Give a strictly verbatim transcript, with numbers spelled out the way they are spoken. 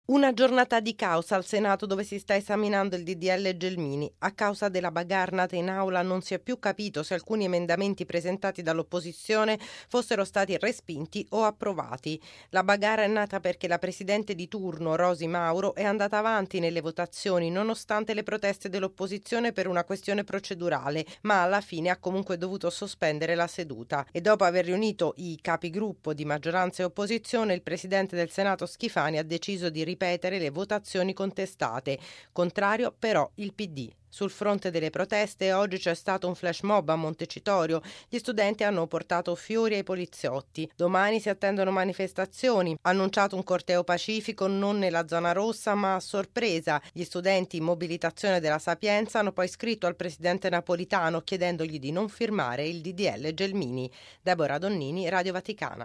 Una giornata di caos al Senato dove si sta esaminando il D D L Gelmini. A causa della bagarre nata in aula non si è più capito se alcuni emendamenti presentati dall'opposizione fossero stati respinti o approvati. La bagarre è nata perché la presidente di turno, Rosi Mauro, è andata avanti nelle votazioni nonostante le proteste dell'opposizione per una questione procedurale, ma alla fine ha comunque dovuto sospendere la seduta. E dopo aver riunito i capigruppo di maggioranza e opposizione, il presidente del Senato Schifani ha deciso di ripetere le votazioni contestate. Contrario però il P D. Sul fronte delle proteste oggi c'è stato un flash mob a Montecitorio. Gli studenti hanno portato fiori ai poliziotti. Domani si attendono manifestazioni. Annunciato un corteo pacifico non nella zona rossa ma a sorpresa. Gli studenti in mobilitazione della Sapienza hanno poi scritto al presidente Napolitano chiedendogli di non firmare il D D L Gelmini. Deborah Donnini, Radio Vaticana.